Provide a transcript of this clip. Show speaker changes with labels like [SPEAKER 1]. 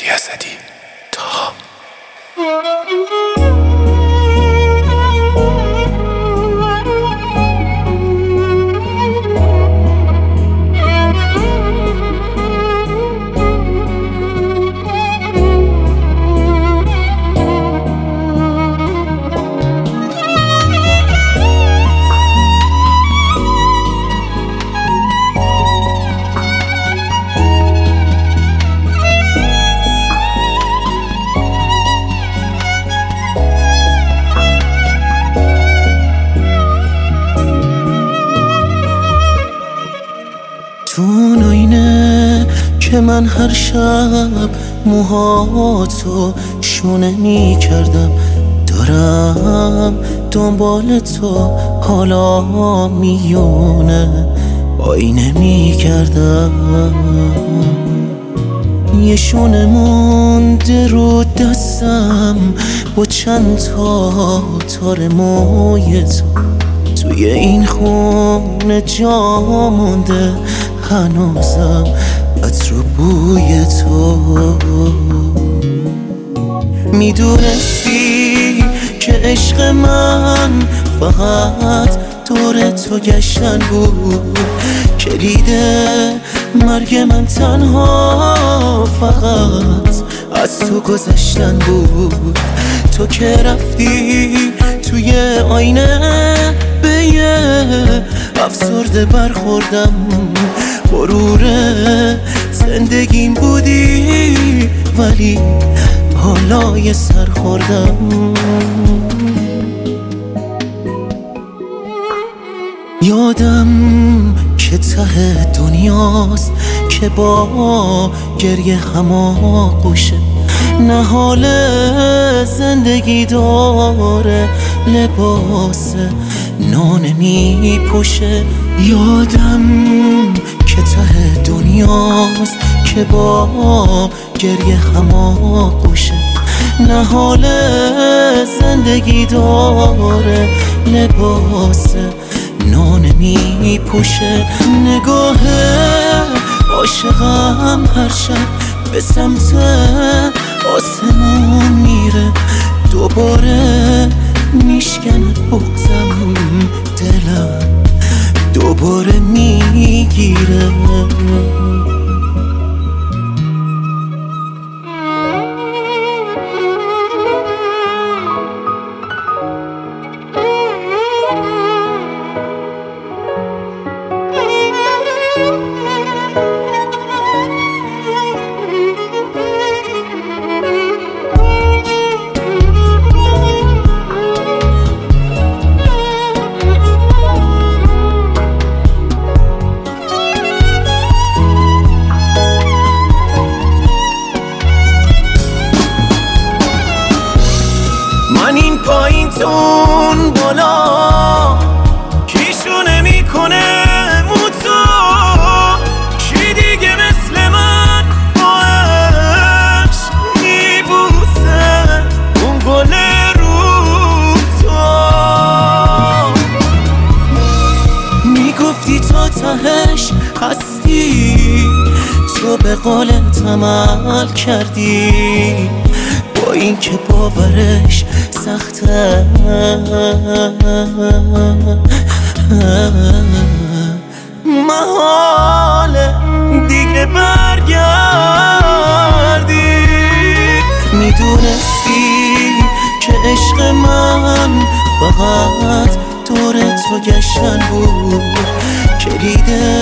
[SPEAKER 1] علی اسدی تا
[SPEAKER 2] تو اون آینه که من هر شب موهاتو شونه می کردم، دارم دنبال تو حالا میونه آینه می کردم. یه شونه مونده رو دستم با چند تا تار موی تو، توی این خونه جا مونده هنوزم عطر و بوی تو. میدونستی که عشق من فقط دور تو گشتن بود، کلید مرگ من تنها فقط از تو گذشتن بود. تو که رفتی توی آینه به یه افسرده برخوردم، غرور زندگیم بودی ولی حالا یه سر خوردم. یادم که ته دنیاست که با گریه هماغوشه، نه حال زندگی داره لباس نان می پوشه. یادم که ته دنیاست که با گریه هماغوشه، نه حال زندگی داره لباس نان می پوشه. نگاه عاشقم هر شب به سمت آسمون میره، دوباره میشکنه بغضم، دلم دوباره میگیره. من این پایین تون بالا کیشونه میکنه موتو، کی دیگه مثل من با عشق میبوسه اون گل رو تو. میگفتی تا تهش هستی، تو به قولت عمل کردی، با این که باورش سخته محاله دیگه برگردی. میدونستی که عشق من فقط دور تو گشتن بود، کلید